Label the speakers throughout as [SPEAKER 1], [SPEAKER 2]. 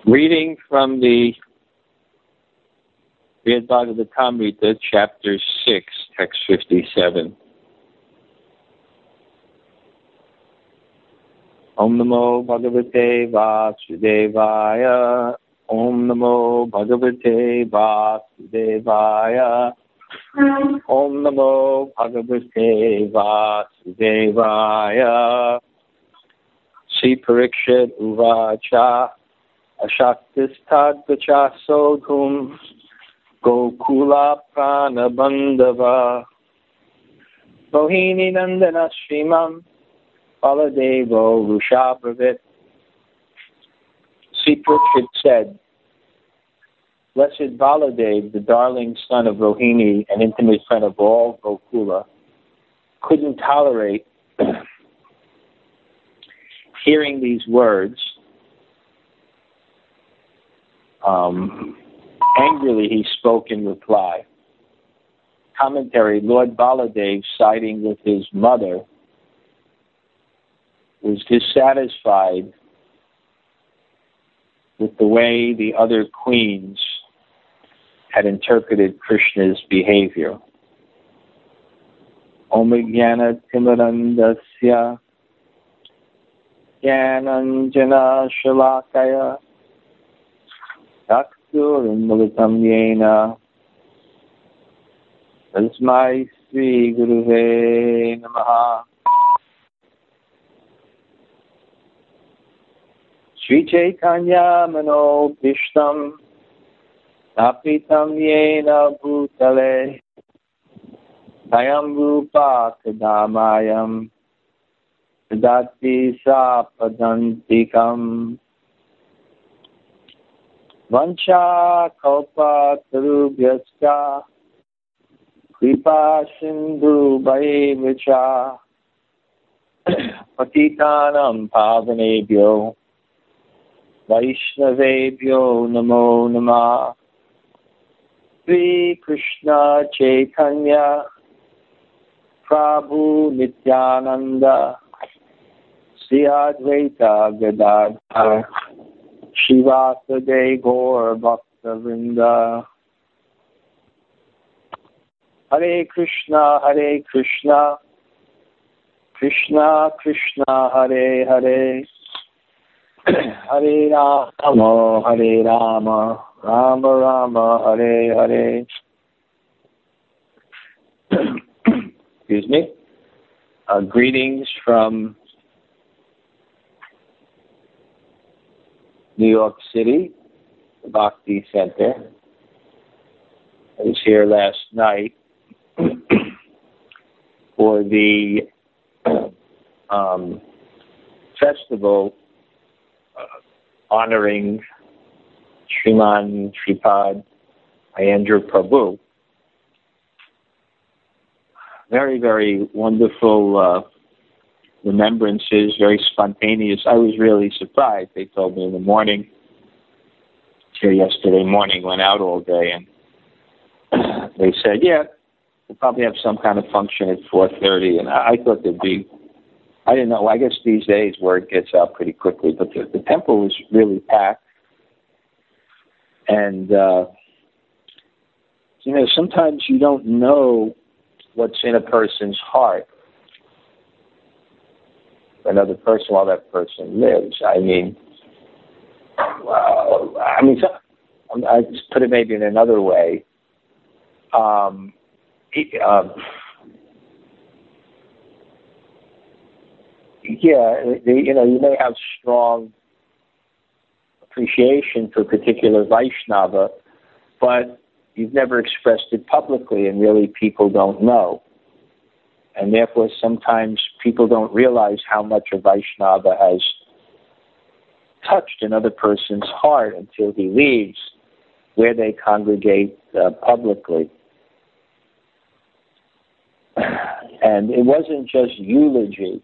[SPEAKER 1] Reading from the Srimad Bhagavatamrita, chapter 6, text 57. Om Namo Bhagavate Vasudevaya. Om Namo Bhagavate Vasudevaya. Om Namo Bhagavate Vasudevaya. Sri Parikshit Uvacha Ashaktisthadvacha Sodhum Gokula Prana Bandhava Mohini Nandana Srimam Baladevo Rushabravit. Sri Parikshit said, Blessed Baladev, the darling son of Rohini, an intimate friend of all Gokula, couldn't tolerate hearing these words. Angrily he spoke in reply. Commentary: Lord Baladev, siding with his mother, was dissatisfied with the way the other queens had interpreted Krishna's behavior. Om Jnana Timirandasya Jnananjana Shalakaya Chakshurunmilitam Yena Tasmai Sri Guruve Namaha. Sri Chaitanya Mano Bhishtam Napitam Yena Bhutale Tayam Rupa Kadamayam Dati Sapadantikam Vancha Kalpa Tarubhyascha Kripa Sindhu Bhaivacha Patitanam Pavanebhyo Vaishnavebhyo Namo Namah. Sri Krishna Chaitanya Prabhu Nityananda Sri Advaita Gadadhar Shivasade Gaur Bhakta-vrinda. Hare Krishna, Krishna Krishna, Hare Hare, Hare Rama, Rama Rama, Hare Hare. Excuse me. Greetings from New York City, the Bhakti Center. I was here last night for the festival honoring Shriman Shripad Ayendra Prabhu. Very, very wonderful remembrances, very spontaneous. I was really surprised. They told me in the morning, here yesterday morning, went out all day, and they said, yeah, we'll probably have some kind of function at 4:30. And I thought there'd be, I didn't know, I guess these days word gets out pretty quickly, but the temple was really packed. And, sometimes you don't know what's in a person's heart. Another person while that person lives. I just put it maybe in another way. You may have strong appreciation for a particular Vaishnava, but you've never expressed it publicly, and really people don't know. And therefore, sometimes people don't realize how much a Vaishnava has touched another person's heart until he leaves where they congregate publicly. And it wasn't just eulogy.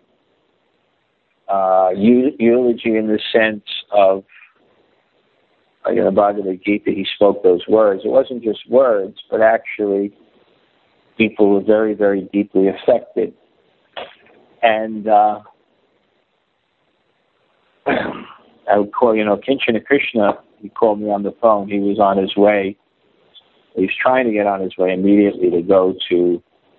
[SPEAKER 1] Eulogy in the sense of, Bhagavad Gita, he spoke those words. It wasn't just words, but actually people were very, very deeply affected. And I would call, Kinshana Krishna, he called me on the phone. He was on his way. He was trying to get on his way immediately to go to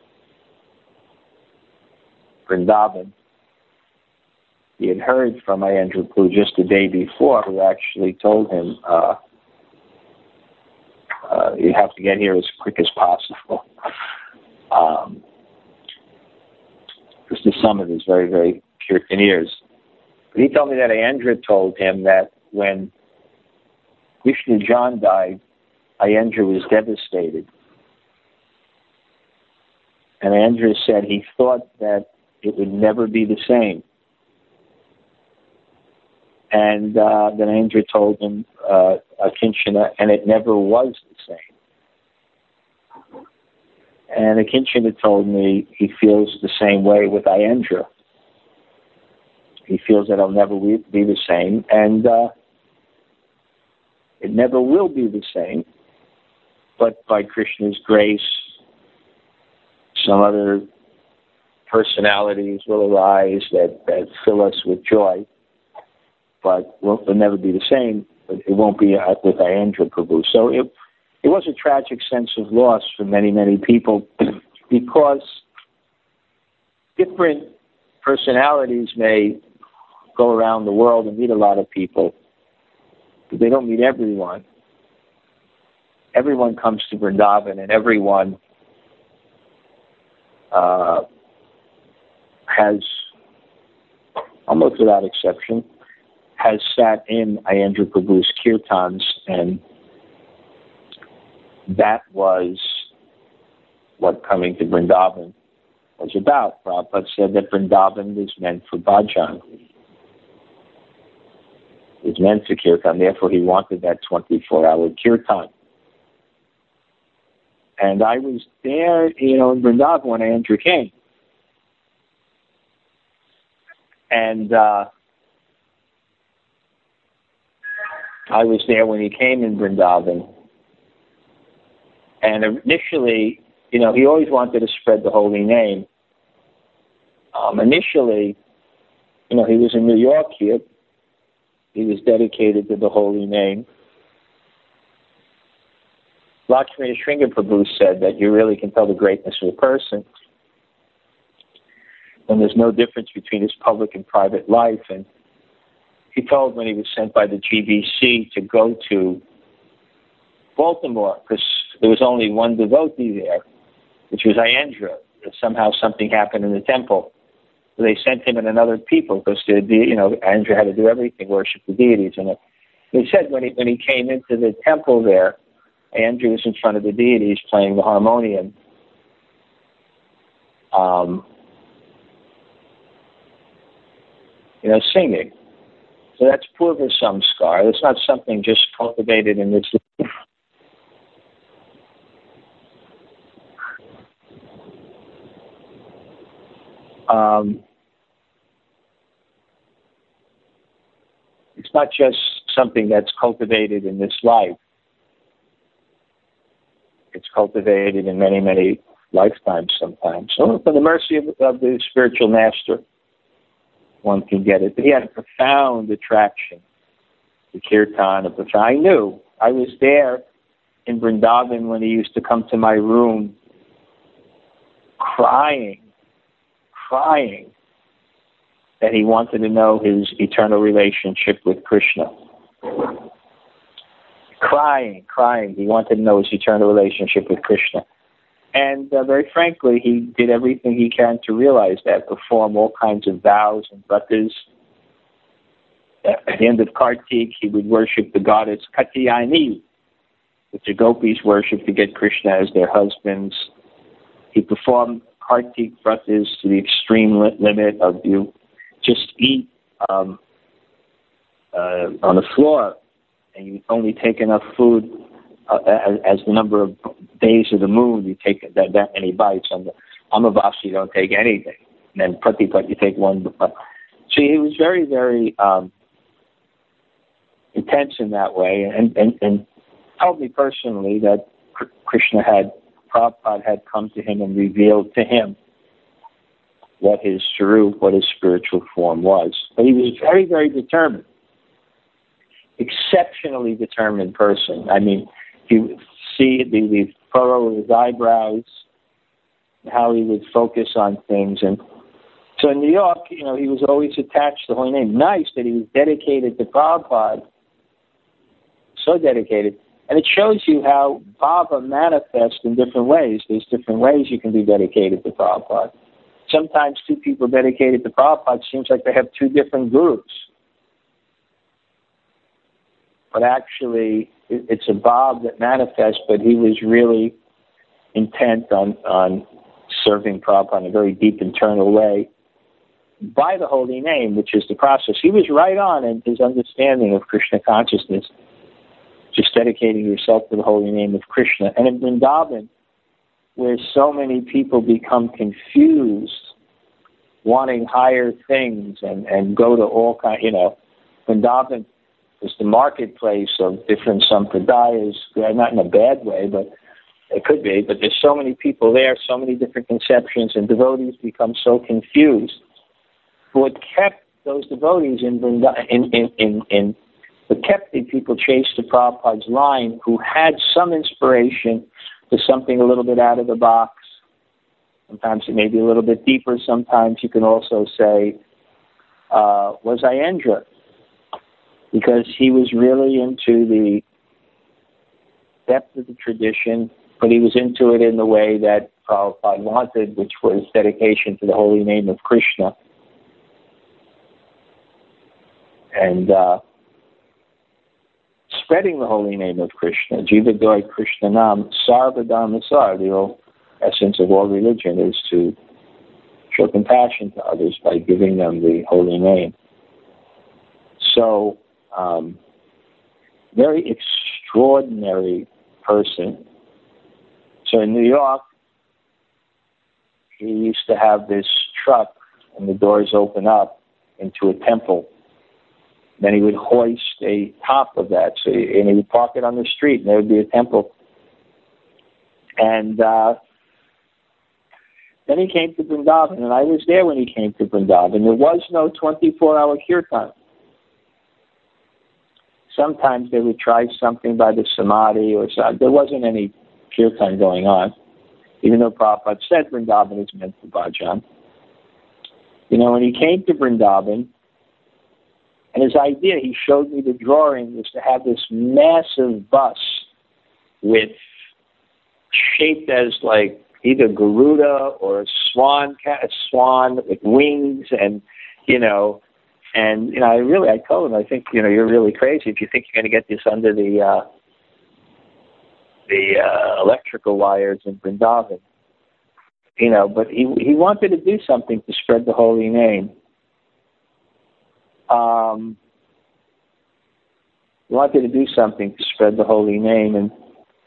[SPEAKER 1] Vrindavan. He had heard from Ayendra Prabhu just the day before, who actually told him, you have to get here as quick as possible. Because the summit is very, very Kirtaniers. But he told me that Ayendra told him that when Vishnu John died, Ayendra was devastated. And Ayendra said he thought that it would never be the same. And then Ayendra told him, Kinshana, and it never was the same. And Kinshana told me he feels the same way with Ayendra. He feels that it'll never be the same, and it never will be the same. But by Krishna's grace, some other personalities will arise that fill us with joy, but will never be the same. But it won't be with Ayendra Prabhu. So it was a tragic sense of loss for many, many people because different personalities may go around the world and meet a lot of people, but they don't meet everyone. Everyone comes to Vrindavan, and everyone has, almost without exception, has sat in Ayendra Prabhu's kirtans, and that was what coming to Vrindavan was about. Prabhupada said that Vrindavan was meant for bhajan. It was meant for kirtan, therefore he wanted that 24-hour kirtan. And I was there, in Vrindavan when Ayendra came. And I was there when he came in Vrindavan. And initially, he always wanted to spread the holy name. Initially, he was in New York here. He was dedicated to the holy name. Lakshmi Sringa Prabhu said that you really can tell the greatness of a person when there's no difference between his public and private life. And he told when he was sent by the GBC to go to Baltimore, because there was only one devotee there, which was Ayendra. Somehow something happened in the temple. So they sent him and another people because Ayendra had to do everything, worship the deities. And he said when he came into the temple there, Ayendra was in front of the deities playing the harmonium. Singing. So that's Purva Samskar. It's not something just cultivated in this life. It's not just something that's cultivated in this life. It's cultivated in many, many lifetimes sometimes. So for the mercy of the spiritual master, one can get it. But he had a profound attraction to kirtan. I knew. I was there in Vrindavan when he used to come to my room crying that he wanted to know his eternal relationship with Krishna. Crying. He wanted to know his eternal relationship with Krishna. And very frankly, he did everything he can to realize that, perform all kinds of vows and vratas. At the end of Kartik, he would worship the goddess Katyayani, which the gopis worship to get Krishna as their husbands. He performed Kartik vratas to the extreme limit of you just eat on the floor, and you only take enough food as the number of days of the moon. You take that many bites. On the Amavasya, you don't take anything. And then Pratipat, you take one. So he was very, very intense in that way, and told me personally that Prabhupada had come to him and revealed to him what his spiritual form was. But he was very, very determined. exceptionally determined person. I mean, you see the furrow of his eyebrows, how he would focus on things. And so in New York, he was always attached to the Holy Name. Nice that he was dedicated to Prabhupada, so dedicated. And it shows you how Bhava manifests in different ways. There's different ways you can be dedicated to Prabhupada. Sometimes two people dedicated to Prabhupada seems like they have two different gurus. But actually, it's a Bhava that manifests, but he was really intent on serving Prabhupada in a very deep internal way by the Holy Name, which is the process. He was right on in his understanding of Krishna consciousness, just dedicating yourself to the Holy Name of Krishna. And in Vrindavan, where so many people become confused, wanting higher things and go to all kinds, Vrindavan is the marketplace of different sampradayas, not in a bad way, but it could be, but there's so many people there, so many different conceptions, and devotees become so confused. What kept those devotees what kept the people chased to Prabhupada's line, who had some inspiration to something a little bit out of the box. Sometimes it may be a little bit deeper. Sometimes you can also say, was Ayendra, because he was really into the depth of the tradition, but he was into it in the way that Prabhupada wanted, which was dedication to the Holy Name of Krishna. And spreading the Holy Name of Krishna, Jiva Doi Krishna Nam, Sarva Dharma Sar, the whole essence of all religion is to show compassion to others by giving them the Holy Name. So, very extraordinary person. So in New York, he used to have this truck, and the doors open up into a temple. Then he would hoist a top of that, and he would park it on the street, and there would be a temple. And then he came to Vrindavan, and I was there when he came to Vrindavan. There was no 24-hour kirtan. Sometimes they would try something by the Samadhi, or something. There wasn't any kirtan going on, even though Prabhupada said Vrindavan is meant for bhajan. When he came to Vrindavan, and his idea, he showed me the drawing, was to have this massive bus shaped as like either Garuda or a swan with wings, and I told him, I think, you're really crazy if you think you're going to get this under the electrical wires in Vrindavan. But he wanted to do something to spread the Holy Name. He wanted to do something to spread the Holy Name, and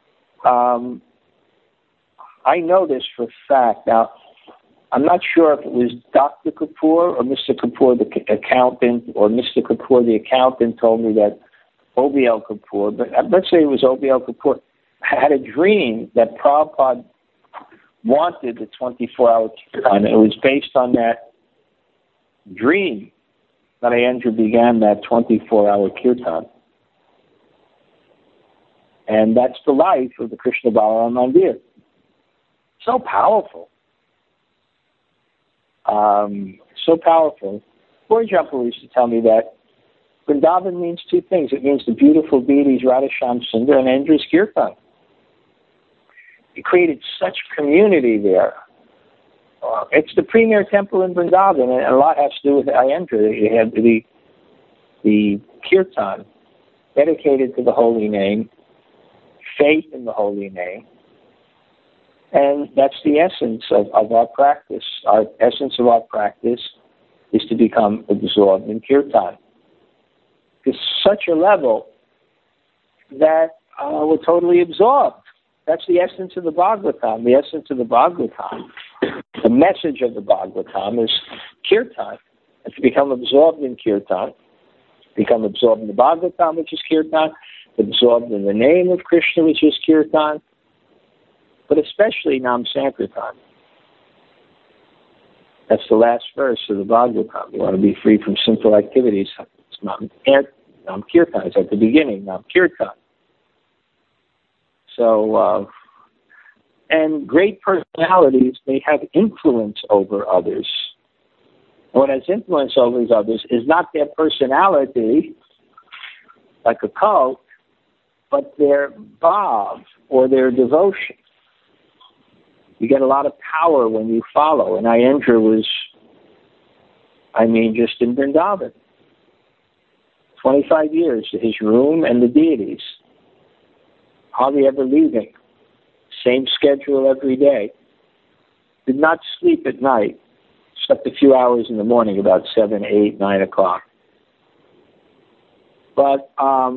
[SPEAKER 1] I know this for a fact. Now, I'm not sure if it was Dr. Kapoor or Mr. Kapoor, the accountant, or Mr. Kapoor, the accountant, told me that OBL Kapoor, but let's say it was OBL Kapoor, had a dream that Prabhupada wanted the 24-hour kirtan. It was based on that dream that Ayendra began that 24-hour kirtan. And that's the life of the Krishna Balaram Mandir. So powerful. So powerful. For example, used to tell me that Vrindavan means two things. It means the beautiful deities Radhasham Sundar and Ayendra Kirtan. It created such community there. It's the premier temple in Vrindavan, and a lot has to do with Ayendra. You had the kirtan dedicated to the Holy Name, faith in the Holy Name, and that's the essence of our practice. Our essence of our practice is to become absorbed in kirtan. To such a level that we're totally absorbed. That's the essence of the Bhagavatam. The essence of the Bhagavatam, the message of the Bhagavatam is kirtan. And to become absorbed in kirtan, become absorbed in the Bhagavatam, which is kirtan, absorbed in the name of Krishna, which is kirtan, but especially Nam Sankirtan. That's the last verse of the Bhagavatam. You want to be free from sinful activities. Nam Kirtan. It's at the beginning, Nam Kirtan. So, and great personalities, they have influence over others. What has influence over others is not their personality, like a cult, but their bhav, or their devotion. You get a lot of power when you follow. And Ayendra was, just in Vrindavan. 25 years, his room and the deities. Hardly ever leaving. Same schedule every day. Did not sleep at night. Slept a few hours in the morning, about 7, 8, 9 o'clock. But,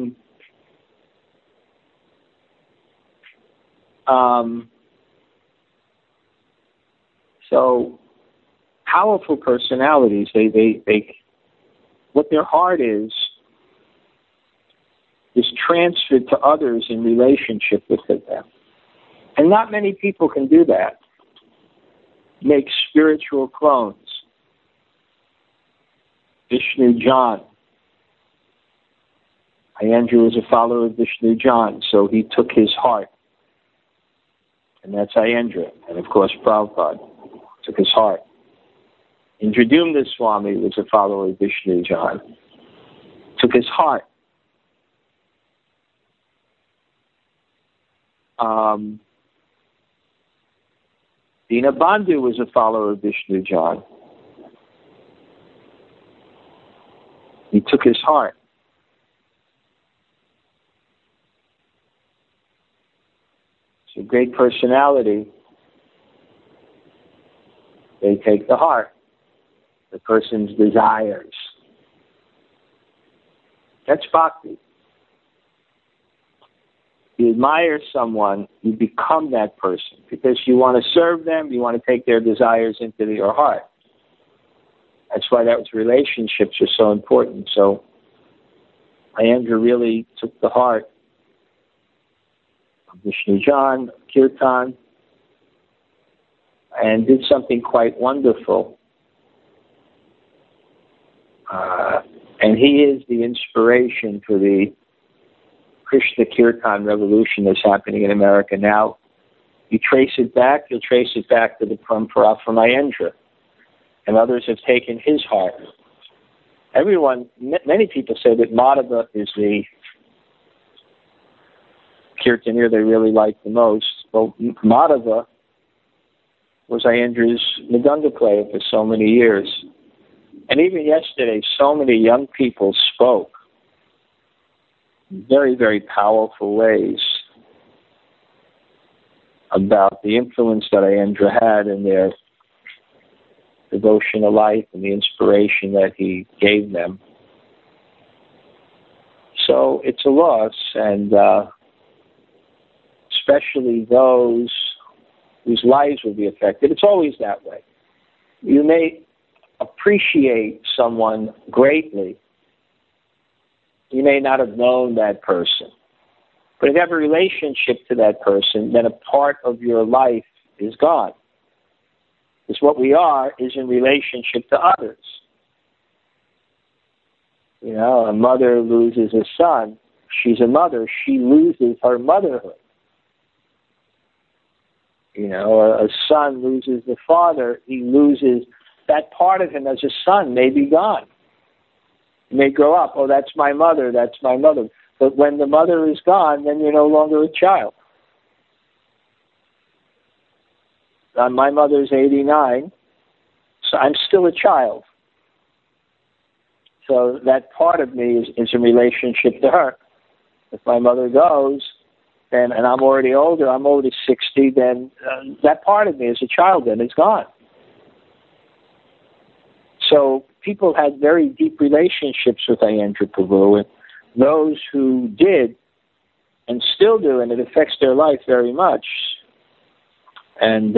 [SPEAKER 1] so powerful personalities, they what their heart is transferred to others in relationship with them. And not many people can do that. Make spiritual clones. Vishnu John. Ayendra was a follower of Vishnu John, so he took his heart. And that's Ayendra. And of course, Prabhupada took his heart. Indradumna Swami was a follower of Vishnu John. Took his heart. Dinabandhu was a follower of Vishnu John. He took his heart. It's a great personality. They take the heart, the person's desires. That's bhakti. You admire someone, you become that person because you want to serve them, you want to take their desires into your heart. That's why those relationships are so important. So Ayendra really took the heart of Vishnu John, Kirtan, and did something quite wonderful. And he is the inspiration for the Krishna Kirtan revolution that's happening in America now. You trace it back, you'll trace it back to the Parampara from Ayendra. And others have taken his heart. Many people say that Madhava is the Kirtaneer they really like the most. Well, Madhava was Ayendra's Mridanga player for so many years. And even yesterday, so many young people spoke in very, very powerful ways about the influence that Ayendra had in their devotional life and the inspiration that he gave them. So it's a loss, and especially those whose lives will be affected. It's always that way. You may appreciate someone greatly. You may not have known that person. But if you have a relationship to that person, then a part of your life is gone. Because what we are is in relationship to others. You know, a mother loses a son. She's a mother. She loses her motherhood. You know, a son loses the father. He loses that part of him as a son may be gone. He may grow up, oh, that's my mother, that's my mother. But when the mother is gone, then you're no longer a child. My mother's 89, so I'm still a child. So that part of me is in relationship to her. If my mother goes, then, and I'm already older, I'm already 60, then that part of me as a child then is gone. So people had very deep relationships with Ayendra Prabhu, and those who did and still do, and it affects their life very much. And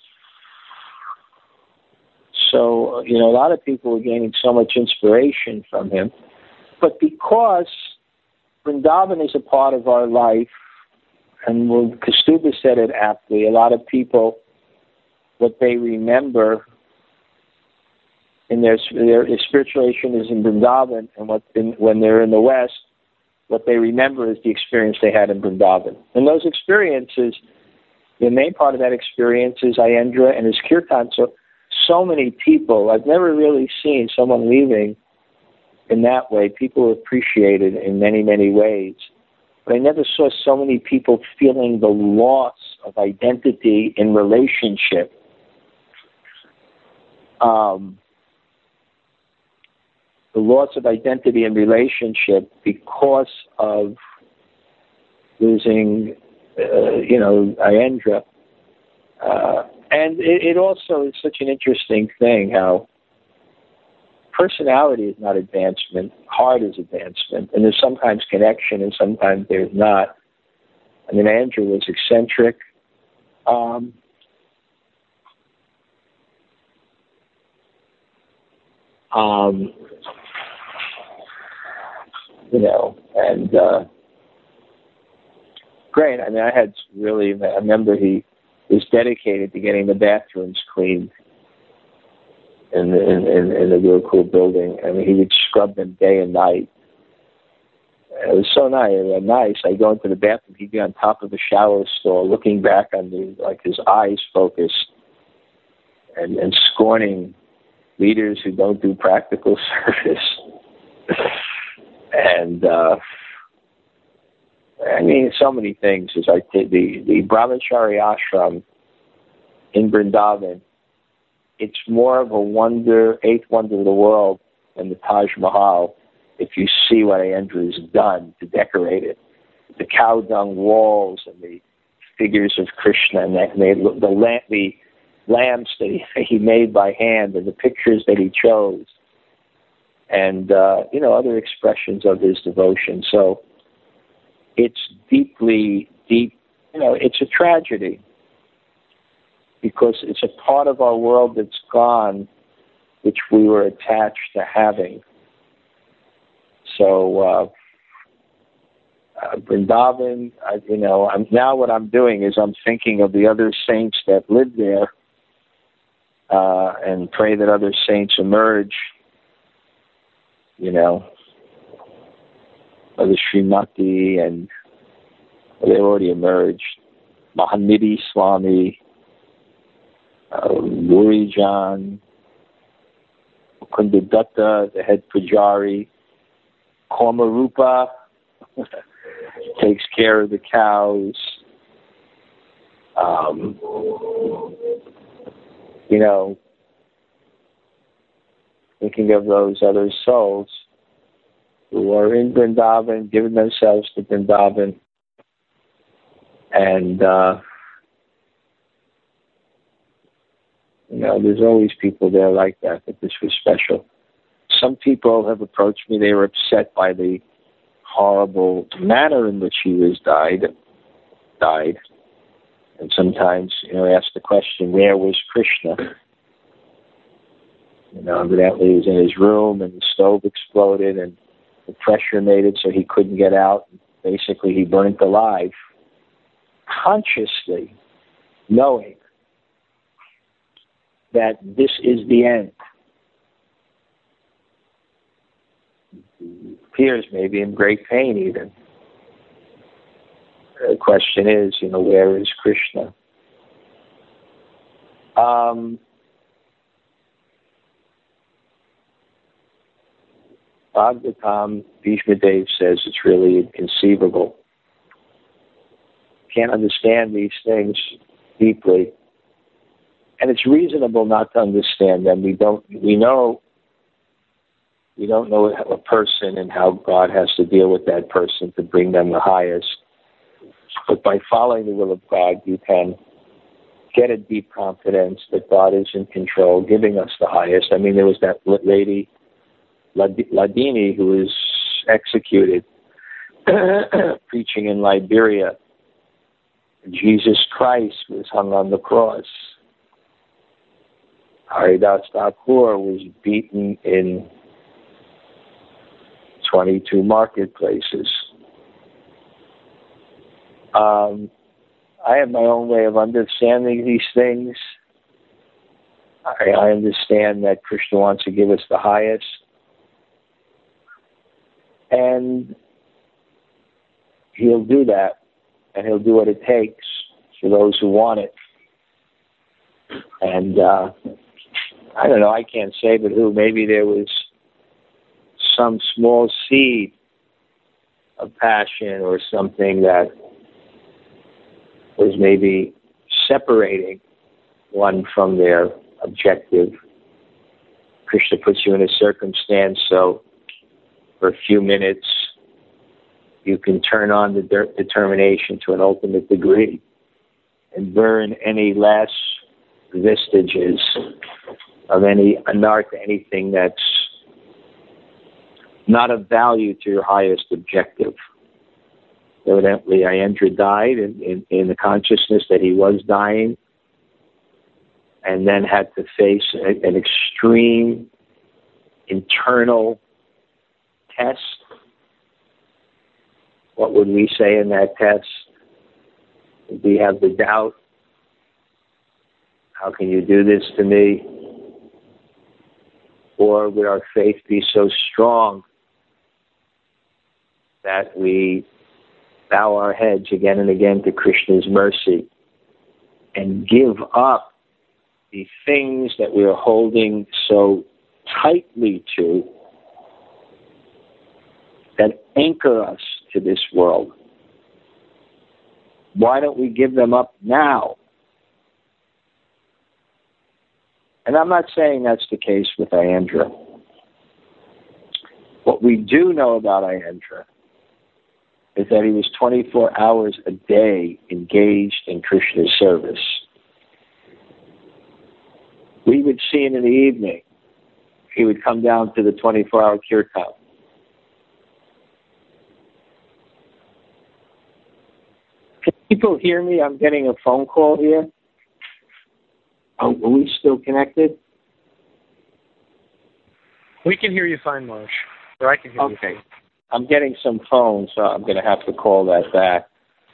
[SPEAKER 1] so, you know, a lot of people were gaining so much inspiration from him. But because Vrindavan is a part of our life, and Kaustubha said it aptly, a lot of people, what they remember in their spiritualization is in Vrindavan, and when they're in the West, what they remember is the experience they had in Vrindavan. And those experiences, the main part of that experience is Ayendra and his kirtan. So many people, I've never really seen someone leaving in that way. People appreciate it in many, many ways. But I never saw so many people feeling the loss of identity in relationship. The loss of identity in relationship because of losing, Ayendra. And it also is such an interesting thing how personality is not advancement, heart is advancement. And there's sometimes connection and sometimes there's not. I mean, Ayendra was eccentric. Great. I mean, I remember he was dedicated to getting the bathrooms cleaned in the Gurukul building. I mean, he would scrub them day and night. It was so nice. I'd go into the bathroom, he'd be on top of the shower stall looking back on me, like his eyes focused and scorning leaders who don't do practical service. And, I mean, so many things. Is like the Brahmachari ashram in Vrindavan, it's more of a wonder, eighth wonder of the world than the Taj Mahal if you see what Ayendra has done to decorate it. The cow dung walls and the figures of Krishna and the lamps that he made by hand and the pictures that he chose and, other expressions of his devotion. So it's deeply deep, it's a tragedy because it's a part of our world that's gone, which we were attached to having. So, Vrindavan, now what I'm doing is I'm thinking of the other saints that lived there and pray that other saints emerge, the Srimati, and they already emerged. Mahanidhi Swami, Murijan, Kundadutta, the head Pujari, Komarupa takes care of the cows. Thinking of those other souls who are in Vrindavan, giving themselves to Vrindavan. And, there's always people there like that, but this was special. Some people have approached me. They were upset by the horrible manner in which he was died. And sometimes, ask the question, where was Krishna? Evidently he was in his room and the stove exploded and the pressure made it so he couldn't get out. Basically, he burnt alive, consciously knowing that this is the end. He appears maybe in great pain even. The question is, where is Krishna? Bhagavatam, Bhishma Dev says it's really inconceivable. Can't understand these things deeply. And it's reasonable not to understand them. We don't know a person and how God has to deal with that person to bring them the highest. But by following the will of God, you can get a deep confidence that God is in control, giving us the highest. I mean, there was that lady, Ladini, who was executed preaching in Liberia. Jesus Christ was hung on the cross. Haridas Thakur was beaten in 22 marketplaces. I have my own way of understanding these things. I understand that Krishna wants to give us the highest, and he'll do that, and he'll do what it takes for those who want it. And I don't know, I can't say, but who, maybe there was some small seed of passion or something that was maybe separating one from their objective. Krishna puts you in a circumstance so for a few minutes you can turn on the determination to an ultimate degree and burn any last vestiges of any anartha, anything that's not of value to your highest objective. Evidently, Ayendra died in the consciousness that he was dying, and then had to face an extreme internal test. What would we say in that test? Would we have the doubt? How can you do this to me? Or would our faith be so strong that we bow our heads again and again to Krishna's mercy and give up the things that we are holding so tightly to that anchor us to this world? Why don't we give them up now? And I'm not saying that's the case with Ayendra. What we do know about Ayendra is that he was 24 hours a day engaged in Krishna's service. We would see him in the evening. He would come down to the 24-hour kirtan. Can people hear me? I'm getting a phone call here. Oh, are we still connected?
[SPEAKER 2] We can hear you fine, Marsh. Or I can hear you.
[SPEAKER 1] Okay. I'm getting some phones, so I'm going to have to call that back.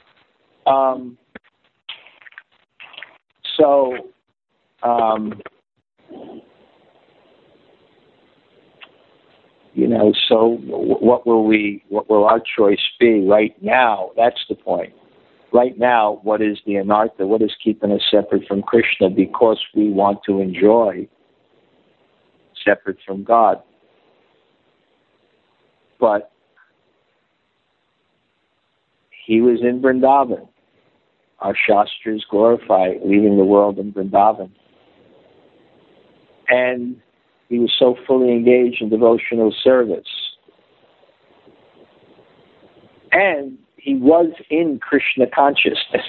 [SPEAKER 1] So what will our choice be right now? That's the point. Right now, what is the anartha? What is keeping us separate from Krishna? Because we want to enjoy separate from God. But he was in Vrindavan. Our Shastras glorify leaving the world in Vrindavan. And he was so fully engaged in devotional service. And he was in Krishna consciousness.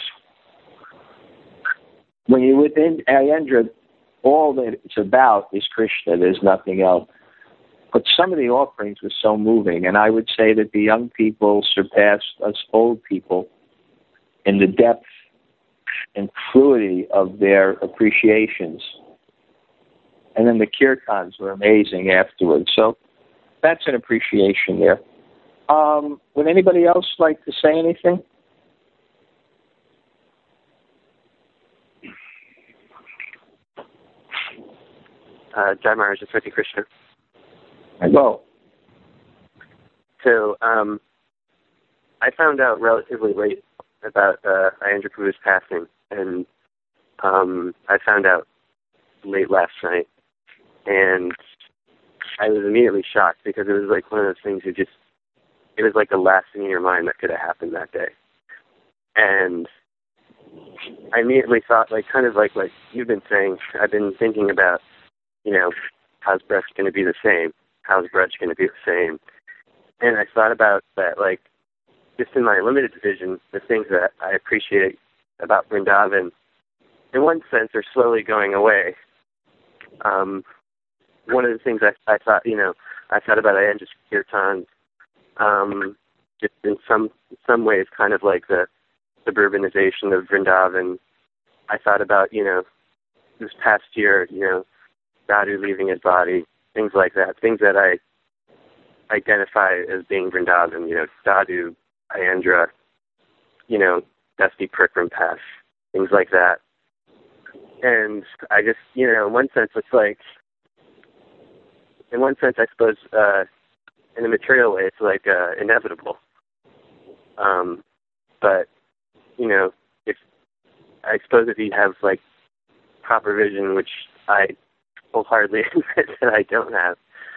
[SPEAKER 1] When you're within Ayendra, all that it's about is Krishna. There's nothing else. But some of the offerings were so moving, and I would say that the young people surpassed us old people in the depth and fluidity of their appreciations. And then the kirtans were amazing afterwards. So that's an appreciation there. Would anybody else like to say anything?
[SPEAKER 3] Jai Maharaj, it's Ricky Krishna.
[SPEAKER 1] Hello.
[SPEAKER 3] So, I found out relatively late about Ayendra Prabhu's passing, and I found out late last night, and I was immediately shocked because it was like one of those things it was like the last thing in your mind that could have happened that day. And I immediately thought, kind of like you've been saying, I've been thinking about, how's Brecht going to be the same? How's Brecht going to be the same? And I thought about that, just in my limited vision, the things that I appreciate about Vrindavan, in one sense, are slowly going away. One of the things I thought, I thought about Ayendra's kirtans, just in some ways, kind of like the suburbanization of Vrindavan. I thought about, this past year, Sadhu leaving his body, things like that, things that I identify as being Vrindavan, Sadhu, Ayendra, Dusty Prikram Pass, things like that. And I just, in one sense, it's like, in one sense, I suppose, in a material way, it's like inevitable. But, if I suppose if you have like proper vision, which I wholeheartedly admit that I don't have,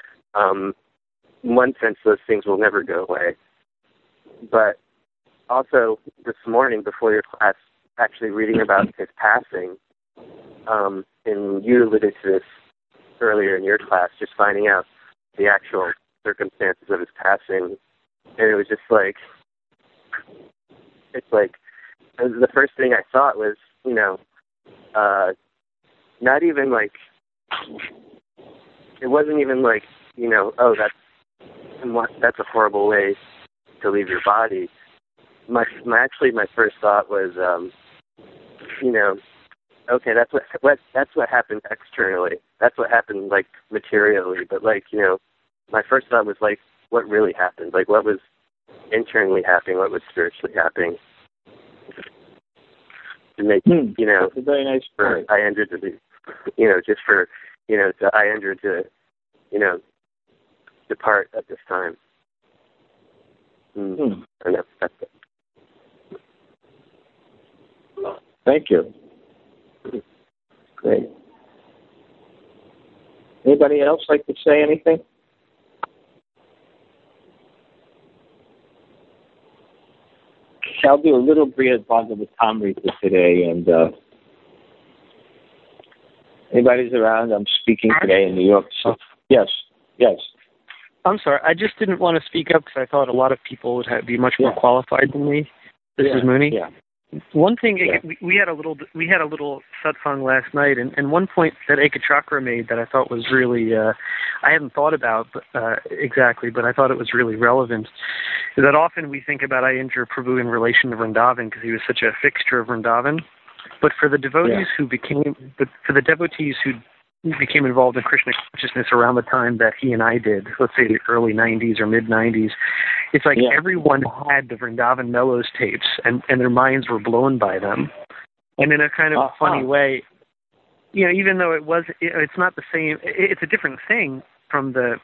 [SPEAKER 3] in one sense, those things will never go away. But also, this morning before your class, actually reading about his passing, and you alluded to this earlier in your class, just finding out the actual circumstances of his passing, and it was just like, it's like, the first thing I thought was, not even like, it wasn't even like, oh, that's a horrible way to leave your body. My first thought was, okay, that's what happened externally. That's what happened like materially. But like, my first thought was like, what really happened? Like, what was internally happening? What was spiritually happening? To make,
[SPEAKER 1] That's a very nice
[SPEAKER 3] for Iyengar to be, just for, to Iyengar to, depart at this time. I know, that's it.
[SPEAKER 1] Thank you. Great. Anybody else like to say anything? I'll do a little Bria Bhagavatamrita today, and anybody's around. I'm speaking today in New York. So, yes.
[SPEAKER 2] I'm sorry. I just didn't want to speak up because I thought a lot of people would be much more qualified than me. This is Mooney.
[SPEAKER 1] Yeah.
[SPEAKER 2] One thing we had a little satsang last night, and one point that Ekachakra made that I thought was really I hadn't thought about exactly, but I thought it was really relevant. Is that often we think about Iyengar Prabhu in relation to Vrindavan because he was such a fixture of Vrindavan, but for the devotees who became involved in Krishna consciousness around the time that he and I did, let's say the early 90s or mid 90s, it's like everyone had the Vrindavan Mellows tapes and their minds were blown by them. And in a kind of funny way, even though it's not the same, it's a different thing from that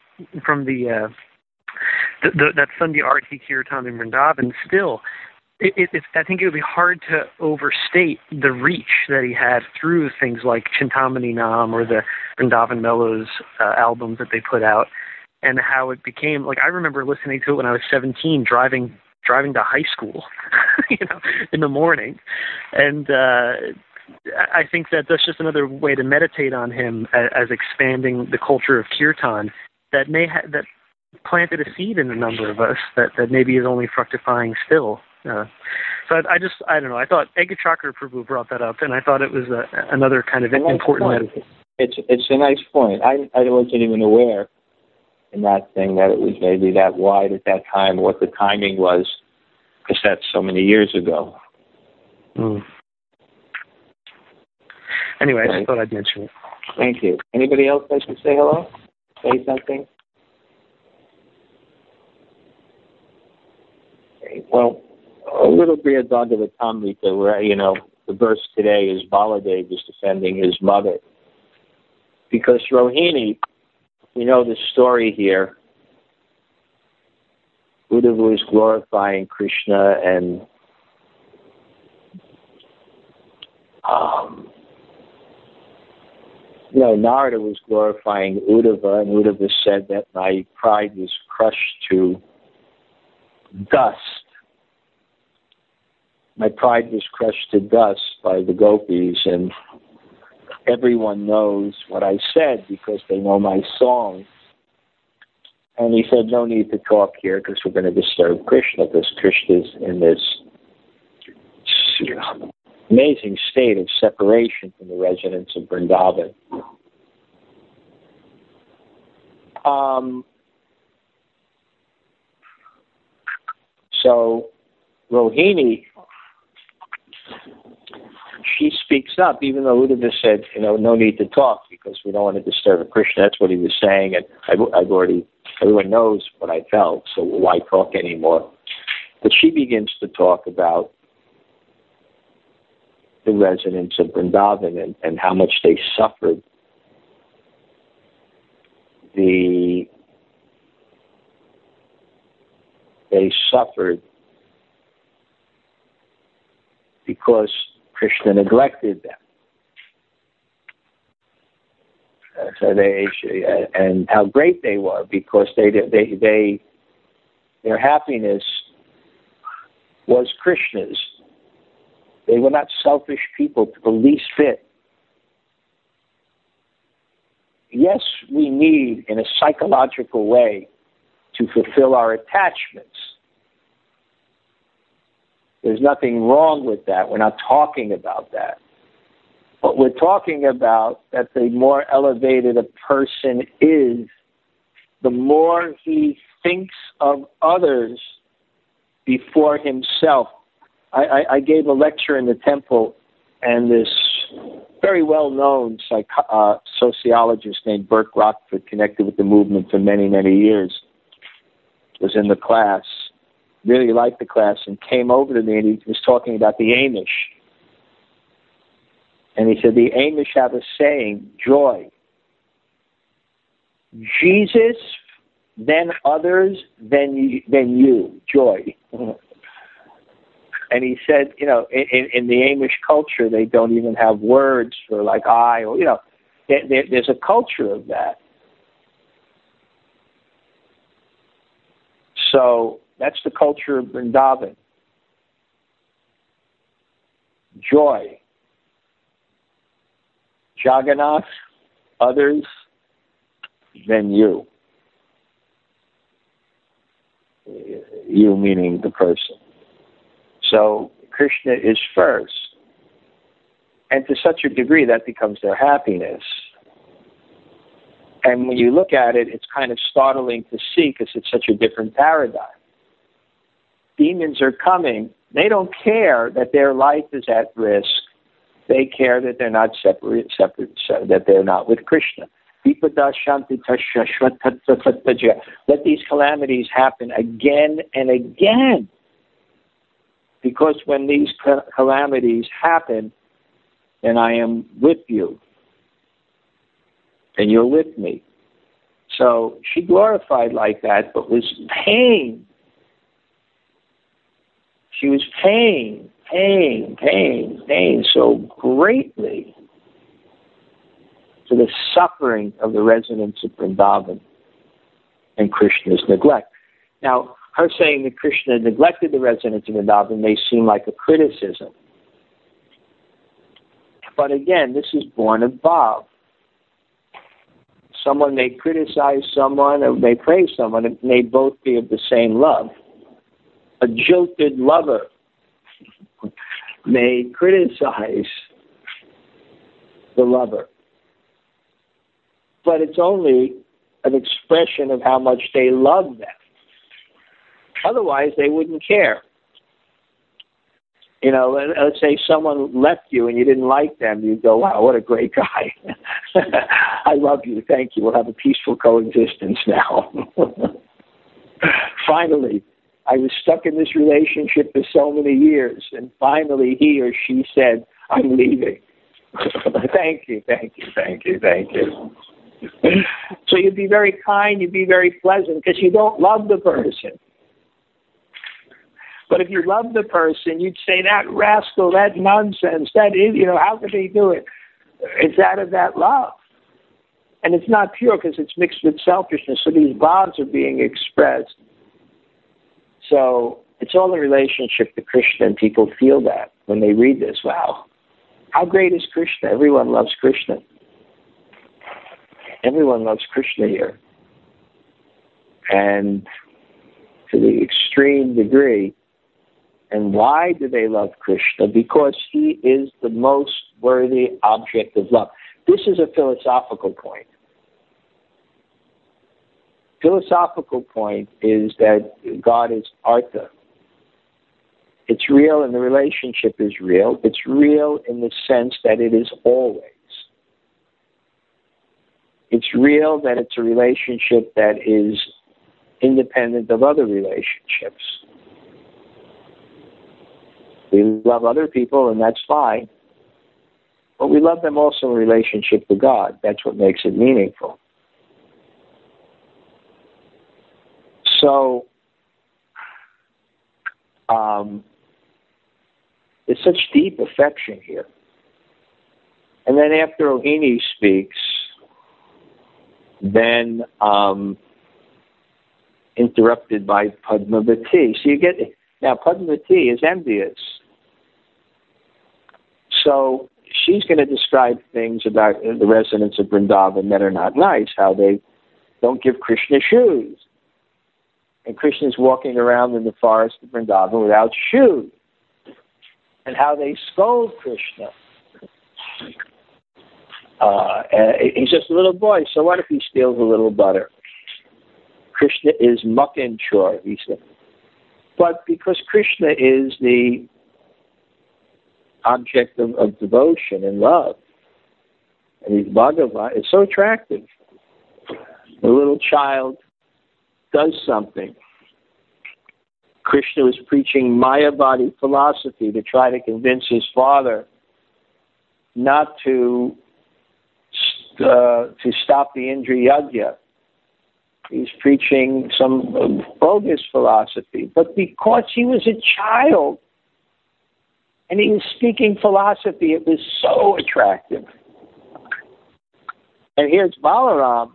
[SPEAKER 2] Sunday Arti Kirtan in Vrindavan. Still, I think it would be hard to overstate the reach that he had through things like Chintamani Nam or the Vrindavan Mellows albums that they put out, and how it became, like, I remember listening to it when I was 17, driving to high school, in the morning. And I think that's just another way to meditate on him as expanding the culture of Kirtan that that planted a seed in a number of us that maybe is only fructifying still. So I don't know. I thought Ekachakra Prabhu brought that up, and I thought it was another kind of important meditation.
[SPEAKER 1] It's a nice point. I wasn't even aware in that thing that it was maybe that wide at that time, what the timing was, because that's so many years ago.
[SPEAKER 2] Anyway, I just thought I'd mention it.
[SPEAKER 1] Thank you. Anybody else like to say hello? Say something? Okay. Well, a little Bria Bhagavatamrita, where, the verse today is Baladev is defending his mother. Because Rohini, the story here, Uddhava is glorifying Krishna, and Narada was glorifying Uddhava, and Uddhava said that my pride was crushed to dust. My pride was crushed to dust by the gopis, and everyone knows what I said because they know my song. And he said, no need to talk here because we're going to disturb Krishna, because Krishna's in this amazing state of separation from the residents of Vrindavan. So Rohini, she speaks up, even though Uddhava said, no need to talk because we don't want to disturb Krishna. That's what he was saying, and everyone knows what I felt, so why talk anymore? But she begins to talk about the residents of Vrindavan and how much they suffered. They suffered because Krishna neglected them. So and how great they were because their happiness was Krishna's. They were not selfish people to the least bit. Yes, we need, in a psychological way, to fulfill our attachments. There's nothing wrong with that. We're not talking about that. But we're talking about that the more elevated a person is, the more he thinks of others before himself. I gave a lecture in the temple, and this very well-known sociologist named Burt Rockford, connected with the movement for many, many years, was in the class, really liked the class, and came over to me, and he was talking about the Amish. And he said, the Amish have a saying, joy. Jesus, then others, then you, joy. And he said, in the Amish culture, they don't even have words for like I, or, there's a culture of that. So that's the culture of Vrindavan. Joy. Jagannath, others, then you. You meaning the person. So Krishna is first. And to such a degree that becomes their happiness. And when you look at it, it's kind of startling to see because it's such a different paradigm. Demons are coming. They don't care that their life is at risk. They care that they're not separate, that they're not with Krishna. Let these calamities happen again and again. Because when these calamities happen, then I am with you. And you're with me. So she glorified like that, but was pain. She was pain so greatly to the suffering of the residents of Vrindavan and Krishna's neglect. Now, her saying that Krishna neglected the residents of Vrindavan may seem like a criticism. But again, this is born of Bhav. Someone may criticize someone or may praise someone. It may both be of the same love. A jilted lover may criticize the lover. But it's only an expression of how much they love them. Otherwise, they wouldn't care. Let's say someone left you and you didn't like them. You'd go, wow, what a great guy. I love you. Thank you. We'll have a peaceful coexistence now. Finally, I was stuck in this relationship for so many years, and finally he or she said, I'm leaving. Thank you. So you'd be very kind, you'd be very pleasant, because you don't love the person. But if you love the person, you'd say, that rascal, that nonsense, that idiot, how could they do it? It's out of that love. And it's not pure because it's mixed with selfishness. So these bonds are being expressed. So it's all in relationship to Krishna, and people feel that when they read this. Wow, how great is Krishna? Everyone loves Krishna. Everyone loves Krishna here. And to the extreme degree. And why do they love Krishna? Because he is the most worthy object of love. This is a philosophical point. Philosophical point is that God is Artha. It's real and the relationship is real. It's real in the sense that it is always. It's real that it's a relationship that is independent of other relationships. We love other people, and that's fine. but we love them also in relationship to God. That's what makes it meaningful. So, there's such deep affection here. And then after Rohini speaks, then interrupted by Padmavati. So you get, now Padmavati is envious. So she's going to describe things about the residents of Vrindavan that are not nice, how they don't give Krishna shoes. And Krishna's walking around in the forest of Vrindavan without shoes. And how they scold Krishna. He's just a little boy, so what if he steals a little butter? Krishna is mucking chore, he said. But because Krishna is the object of devotion and love, and he's Bhagavan, it's so attractive. The little child does something. Krishna was preaching Mayavadi philosophy to try to convince his father not to stop the Indra Yajna. He's preaching some bogus philosophy. But because he was a child and he was speaking philosophy, it was so attractive. And here's Balaram.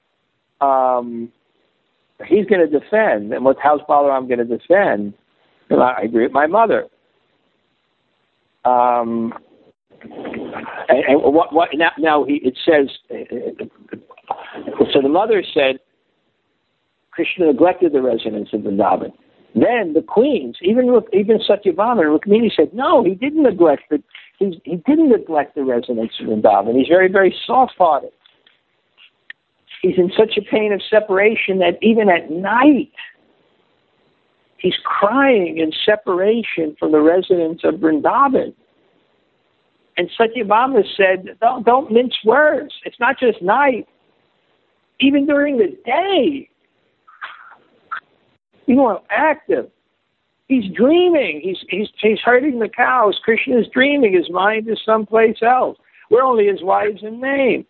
[SPEAKER 1] He's going to defend. And how's Balaram going to defend? And I agree with my mother. And what now it says, so the mother said, Krishna neglected the residents of Vrindavan. Then the queens, even Satyabhama and Rukmini said, no, he didn't neglect he didn't neglect the residents of Vrindavan. He's very, very soft-hearted. He's in such a pain of separation that even at night, he's crying in separation from the residents of Vrindavan. And Satyabhama said, don't mince words. It's not just night. Even during the day, he's more active. He's dreaming. He's herding the cows. Krishna is dreaming. His mind is someplace else. We're only his wives in name.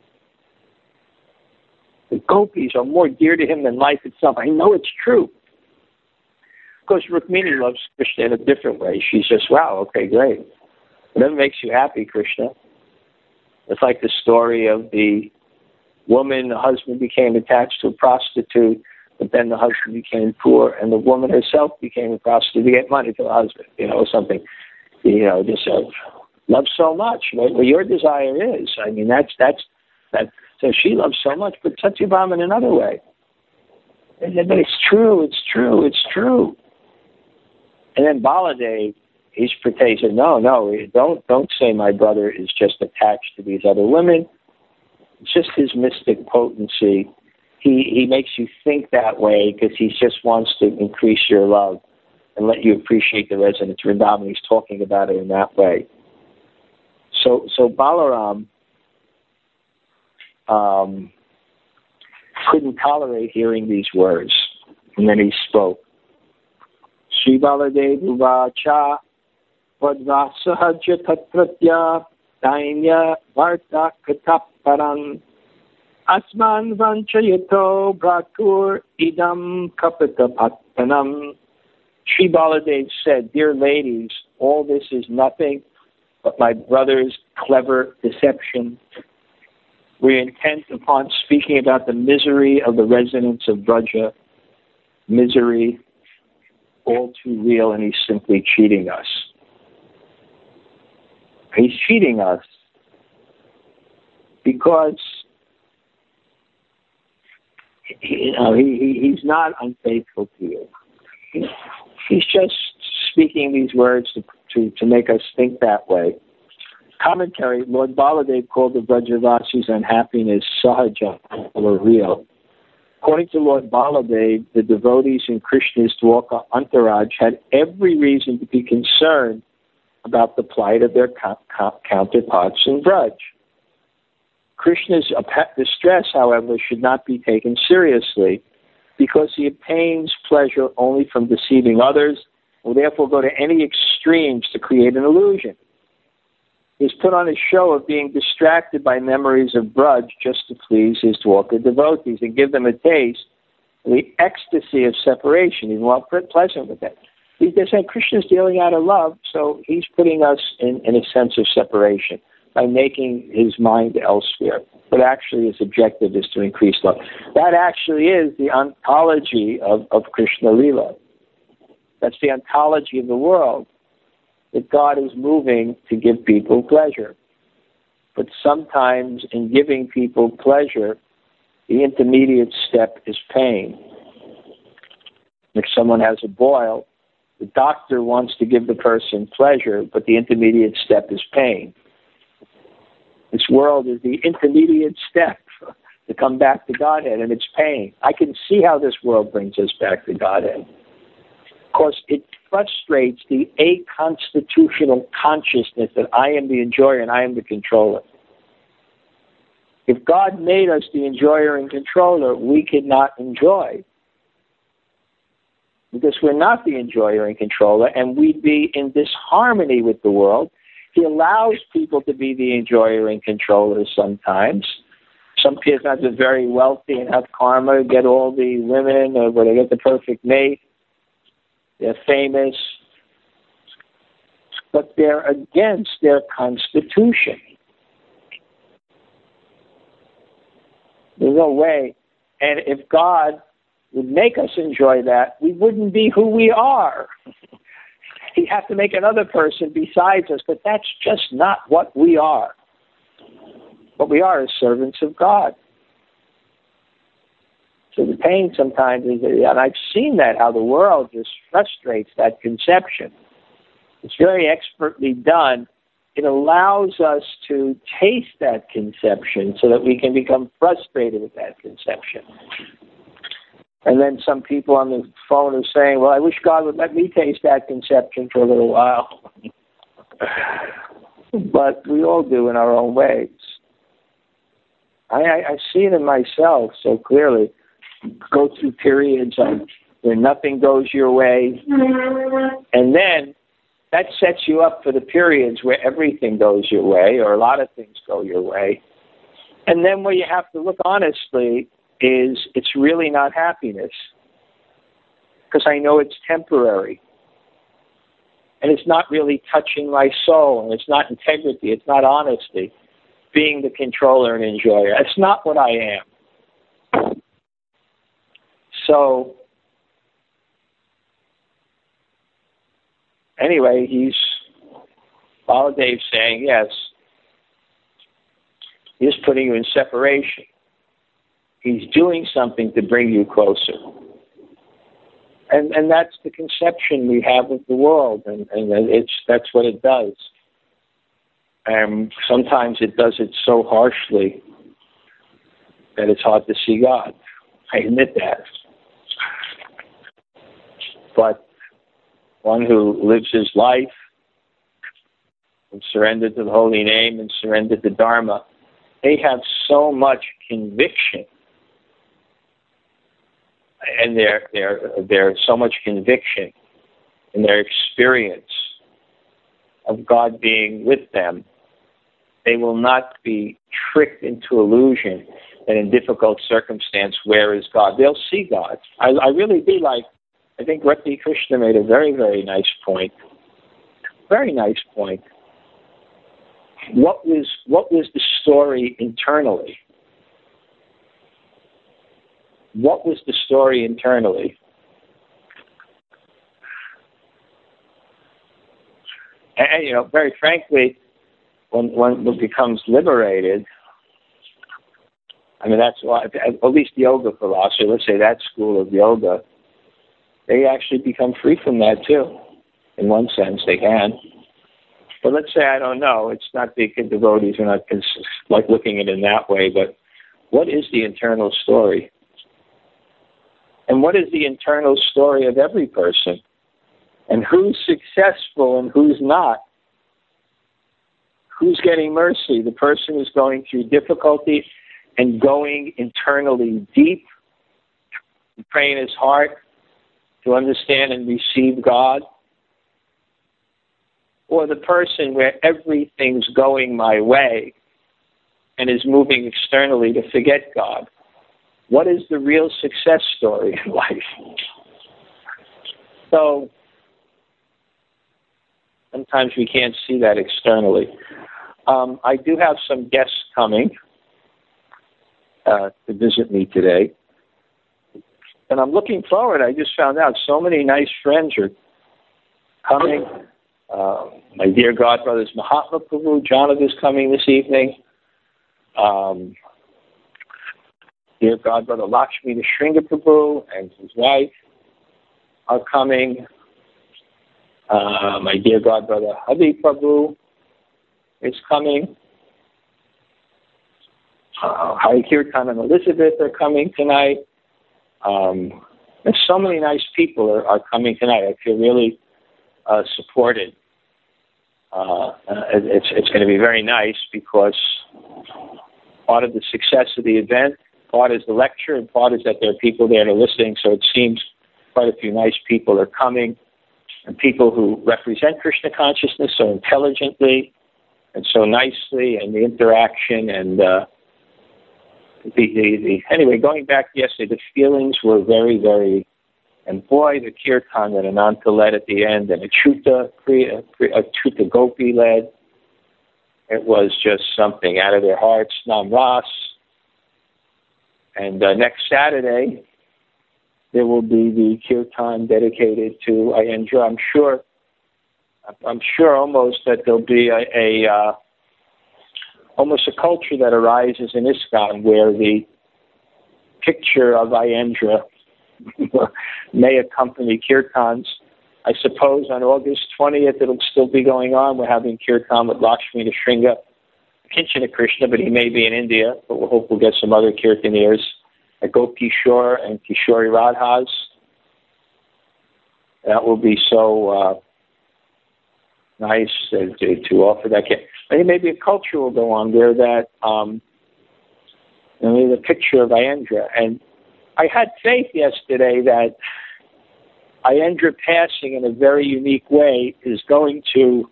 [SPEAKER 1] The gopis are more dear to him than life itself. I know it's true. Of course, Rukmini loves Krishna in a different way. She's just, wow, okay, great. Whatever makes you happy, Krishna. It's like the story of the woman, the husband became attached to a prostitute, but then the husband became poor, and the woman herself became a prostitute to get money to the husband, something. Just love so much. What your desire is. I mean, that's. So she loves so much, but Satyabhama in another way. But it's true. And then Baladev, he said, no, don't say my brother is just attached to these other women. It's just his mystic potency. He makes you think that way because he just wants to increase your love and let you appreciate the residents of Vrindavan. He's talking about it in that way. So Balaram couldn't tolerate hearing these words. And then he spoke. Sri Baladev Uvacha Vadva Sahaja Tatratya Dainya Varta Kataparan Asman Vanchayato Bhakur Idam Kapita Pattanam. Sri Baladev said, dear ladies, all this is nothing but my brother's clever deception. We're intent upon speaking about the misery of the residents of Braja. Misery, all too real, and he's simply cheating us. He's cheating us because he's not unfaithful to you. He's just speaking these words to make us think that way. Commentary, Lord Baladev called the Brajavasis' unhappiness sahaja, or real. According to Lord Baladev, the devotees in Krishna's Dwarka entourage had every reason to be concerned about the plight of their counterparts in Braj. Krishna's distress, however, should not be taken seriously because he obtains pleasure only from deceiving others, will therefore go to any extremes to create an illusion. He's put on a show of being distracted by memories of Braj just to please his dwarka devotees and give them a taste of the ecstasy of separation. He's more pleasant with that. They're saying Krishna's dealing out of love, so he's putting us in a sense of separation by making his mind elsewhere. But actually his objective is to increase love. That actually is the ontology of Krishna Lila. That's the ontology of the world, that God is moving to give people pleasure. But sometimes in giving people pleasure, the intermediate step is pain. If someone has a boil, the doctor wants to give the person pleasure, but the intermediate step is pain. This world is the intermediate step to come back to Godhead, and it's pain. I can see how this world brings us back to Godhead. Of course, it frustrates the a-constitutional consciousness that I am the enjoyer and I am the controller. If God made us the enjoyer and controller, we could not enjoy. Because we're not the enjoyer and controller, and we'd be in disharmony with the world. He allows people to be the enjoyer and controller sometimes. Some kids are very wealthy and have karma, get all the women, or they get the perfect mate. They're famous. But they're against their constitution. There's no way. And if God would make us enjoy that, we wouldn't be who we are. He'd have to make another person besides us, but that's just not what we are. What we are is servants of God. So the pain sometimes is, and I've seen that, how the world just frustrates that conception. It's very expertly done. It allows us to taste that conception so that we can become frustrated with that conception. And then some people on the phone are saying, well, I wish God would let me taste that conception for a little while. But we all do in our own ways. I see it in myself so clearly. Go through periods where nothing goes your way. And then that sets you up for the periods where everything goes your way, or a lot of things go your way. And then where you have to look honestly is it's really not happiness, because I know it's temporary. And it's not really touching my soul, and it's not integrity, it's not honesty, being the controller and enjoyer. It's not what I am. So, anyway, Baladev saying, yes, he's putting you in separation. He's doing something to bring you closer. And that's the conception we have of the world, and that's what it does. And sometimes it does it so harshly that it's hard to see God. I admit that. But one who lives his life and surrendered to the holy name and surrendered to Dharma, they have so much conviction. And there's so much conviction in their experience of God being with them. They will not be tricked into illusion that in difficult circumstance, where is God? They'll see God. I really do like, I think Rati Krishna made a very, very nice point. Very nice point. What was the story internally? What was the story internally? And very frankly, when one becomes liberated, I mean, that's why, at least yoga philosophy, let's say that school of yoga, they actually become free from that too. In one sense, they can. But let's say, I don't know, it's not the devotees are not like looking at it in that way, but what is the internal story? And what is the internal story of every person? And who's successful and who's not? Who's getting mercy? The person who's going through difficulty and going internally deep, praying his heart to understand and receive God? or the person where everything's going my way and is moving externally to forget God? What is the real success story in life? So sometimes we can't see that externally. I do have some guests coming to visit me today. And I'm looking forward. I just found out so many nice friends are coming. My dear godbrothers Mahatma Prabhu, Jonathan is coming this evening. Dear godbrother Lakshmi Nrsimha Prabhu and his wife are coming. My dear godbrother Hari Prabhu is coming. Hari Kirtan and Elizabeth are coming tonight. And so many nice people are coming tonight. I feel really supported. It's going to be very nice because part of the success of the event, part is the lecture, and part is that there are people there that are listening. So it seems quite a few nice people are coming, and people who represent Krishna consciousness so intelligently and so nicely, and the interaction and anyway, going back to yesterday, the feelings were very, very, and boy, the kirtan that Ananta led at the end, and Achyuta Gopi led, it was just something out of their hearts, Nam Ras. And next Saturday, there will be the kirtan dedicated to Ayendra. I'm sure almost that there'll be almost a culture that arises in ISKCON where the picture of Ayendra may accompany kirtans. I suppose on August 20th it'll still be going on. We're having kirtan with Lakshmi Nrsimha, Kinchana Krishna, but he may be in India, but we hope we'll get some other kirtaniers at Gopkishore and Kishori Radhas. That will be so nice to offer that. Maybe a culture will go on there that maybe the picture of Ayendra. And I had faith yesterday that Ayendra passing in a very unique way is going to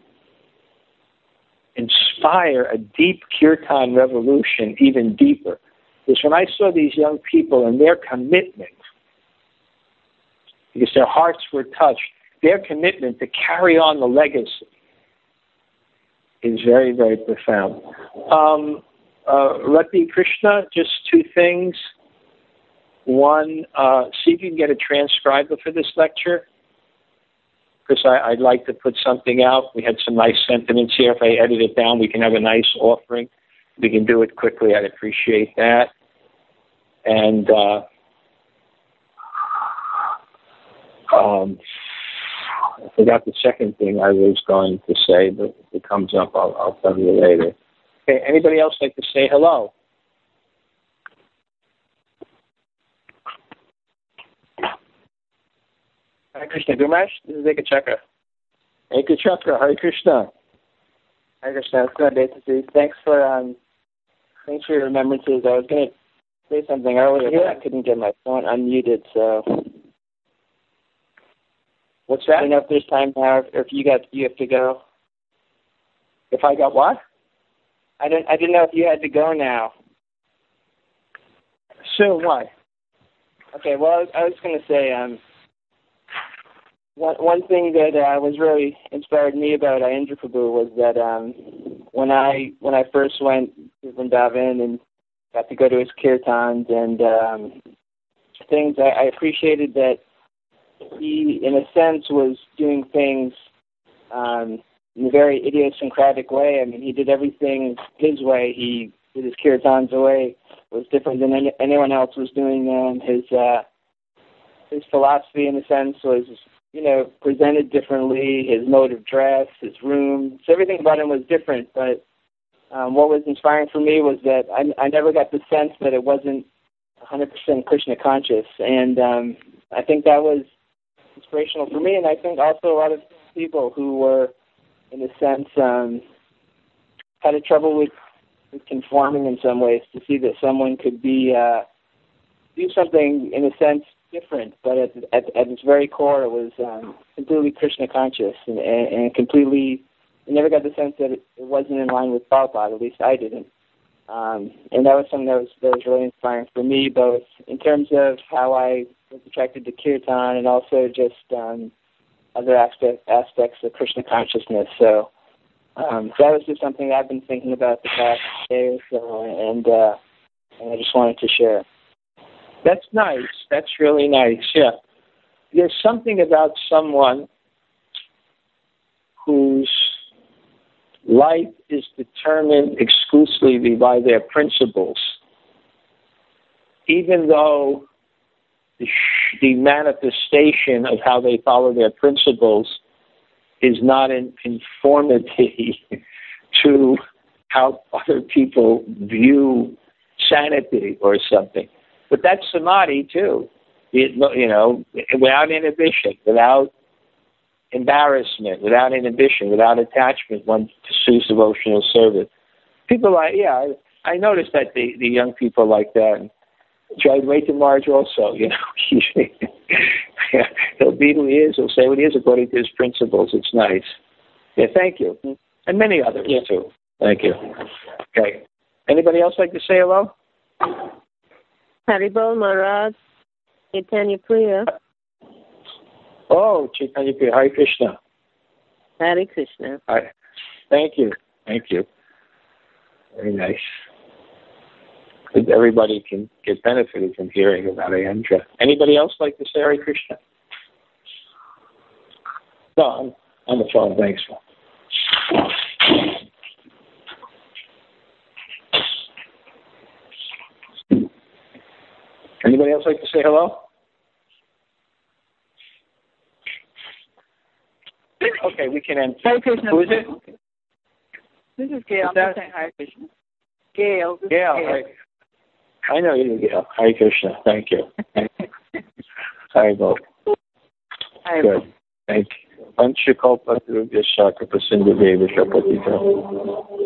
[SPEAKER 1] inspire a deep kirtan revolution even deeper. Because when I saw these young people and their commitment, because their hearts were touched, their commitment to carry on the legacy is very, very profound. Rati Krishna, just two things. One, see if you can get a transcriber for this lecture, because I'd like to put something out. We had some nice sentiments here. If I edit it down, we can have a nice offering. We can do it quickly. I'd appreciate that. And I forgot the second thing I was going to say, but if it comes up, I'll tell you later. Okay, anybody else like to say hello?
[SPEAKER 4] Hare Krishna Gumash, this is Ekachakra.
[SPEAKER 1] Ekachakra, Hare Krishna.
[SPEAKER 4] Hare Krishna, it's good to see you. Thanks for your remembrances. I was going to say something earlier, but I couldn't get my phone unmuted, so...
[SPEAKER 1] What's that?
[SPEAKER 4] I don't know if there's time now, or if you have to go.
[SPEAKER 1] If I got what?
[SPEAKER 4] I didn't know if you had to go now.
[SPEAKER 1] Soon, why?
[SPEAKER 4] Okay, well, I was going to say, one thing that was really inspired me about Ayendra Prabhu was that when I first went to Vrindavan and got to go to his kirtans and things, I appreciated that he, in a sense, was doing things in a very idiosyncratic way. I mean, he did everything his way. He did his kirtans the way it was different than anyone else was doing them. His philosophy, in a sense, was, presented differently. His mode of dress, his room, so everything about him was different. But what was inspiring for me was that I never got the sense that it wasn't 100% Krishna conscious. And I think that was inspirational for me, and I think also a lot of people who were, in a sense, had a trouble with conforming in some ways, to see that someone could be do something, in a sense, different, but at its very core, it was completely Krishna conscious and completely never got the sense that it wasn't in line with Prabhupada. At least I didn't. And that was something that was really inspiring for me, both in terms of how I was attracted to kirtan and also just other aspects of Krishna consciousness. So that was just something that I've been thinking about the past day or so, and I just wanted to share.
[SPEAKER 1] That's nice. That's really nice, yeah. There's something about someone whose life is determined exclusively by their principles, even though the manifestation of how they follow their principles is not in conformity to how other people view sanity or something. But that's samadhi too, without inhibition, without embarrassment, without inhibition, without attachment, one pursues devotional service. People I noticed that the young people like that. Advaita Maharaj also, he'll be who he is, he'll say what he is according to his principles. It's nice. Yeah, thank you. And many others too. Thank you. Okay. Anybody else like to say hello?
[SPEAKER 5] Haribol Maharaj, Chaitanya Priya.
[SPEAKER 1] Oh, Chaitanya Priya, Hare Krishna.
[SPEAKER 5] Hare Krishna.
[SPEAKER 1] Hi. Thank you. Very nice. Everybody can get benefited from hearing about Ayendra. Anybody else like to say Hare Krishna? No, I'm on the phone. Thanks. Anybody else like to say hello? Okay, we can end.
[SPEAKER 6] Hare Krishna.
[SPEAKER 1] Who is it?
[SPEAKER 6] This is Gail. I'm just saying Hare Krishna. Gail.
[SPEAKER 1] Gail. I know you, Gail. Hare Krishna. Thank you. Hare Bo. Good. Thank you. Vancha kalpa drubya shaka prasindha deva shapatita.